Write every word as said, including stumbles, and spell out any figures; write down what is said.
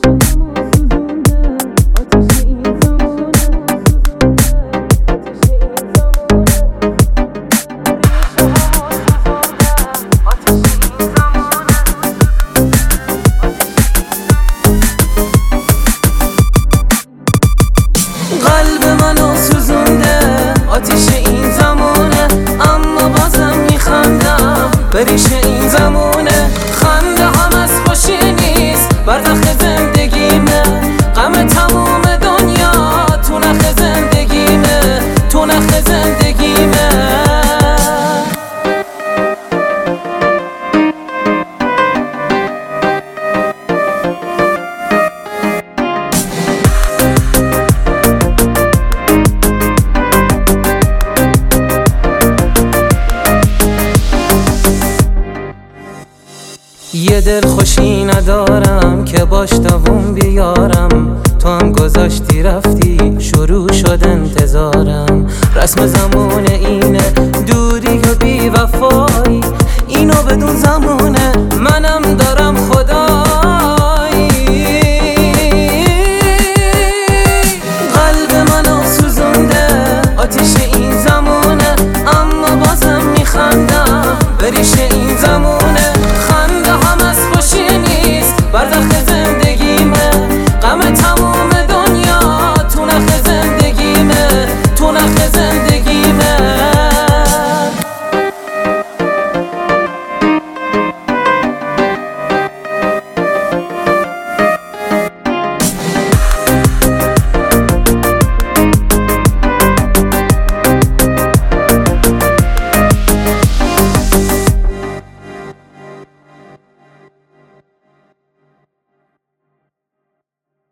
قلب منو سوزونده آتیش این زمونه، اما بازم میخندم به ریش این زمونه. خنده هم از خوشی نیست، برنخ زندگیمه، غم تموم دنیا تو نخ زندگیمه، تو نخ زندگیمه. یه دل خوشی ندارم که باش دووم بیارم، تو هم گذاشتی رفتی شروع شد انتظارم. رسم زمان اینه